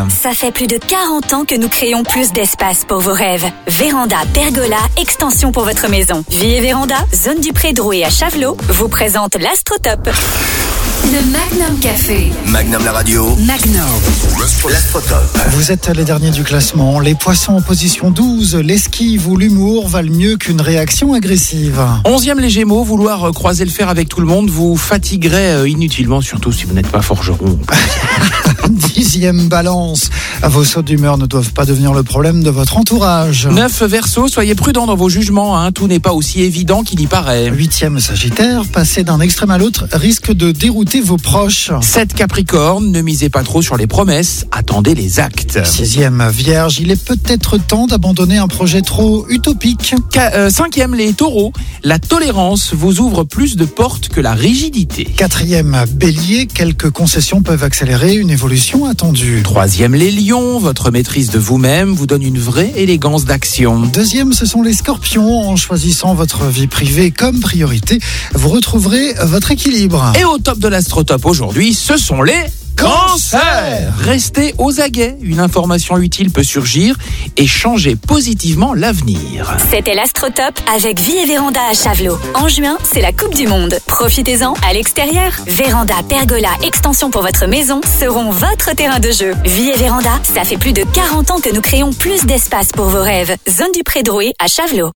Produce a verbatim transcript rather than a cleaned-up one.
Ça fait plus de quarante ans que nous créons plus d'espace pour vos rêves. Véranda, pergola, extension pour votre maison. Vie et Véranda, zone du Pré-Drouet à Chavelot, vous présente l'Astrotop. Le Magnum Café. Magnum la radio. Magnum. L'Astrotop. Vous êtes les derniers du classement. Les poissons en position douze, l'esquive ou l'humour valent mieux qu'une réaction agressive. Onzième les Gémeaux, vouloir croiser le fer avec tout le monde vous fatiguerait inutilement, surtout si vous n'êtes pas forgeron. Dixième Balance, vos sautes d'humeur ne doivent pas devenir le problème de votre entourage. Neuf Verseau, soyez prudents dans vos jugements, hein. Tout n'est pas aussi évident qu'il y paraît. Huitième Sagittaire, passer d'un extrême à l'autre risque de dérouter vos proches. Sept Capricorne, ne misez pas trop sur les promesses, attendez les actes. Sixième Vierge, il est peut-être temps d'abandonner un projet trop utopique. Ca- euh, cinquième les Taureaux, la tolérance vous ouvre plus de portes que la rigidité. Quatrième Bélier, quelques concessions peuvent accélérer une évolution attendue. Troisième les Lions, votre maîtrise de vous-même vous donne une vraie élégance d'action. Deuxième, ce sont les Scorpions. En choisissant votre vie privée comme priorité, vous retrouverez votre équilibre. Et au top de l'Astrotop aujourd'hui, ce sont les cancers. Restez aux aguets, une information utile peut surgir et changer positivement l'avenir. C'était l'Astrotop avec Vie et Véranda à Chavelot. En juin, c'est la Coupe du Monde. Profitez-en à l'extérieur. Véranda, pergola, extension pour votre maison seront votre terrain de jeu. Vie et Véranda, ça fait plus de quarante ans que nous créons plus d'espace pour vos rêves. Zone du Pré-Drouet à Chavelot.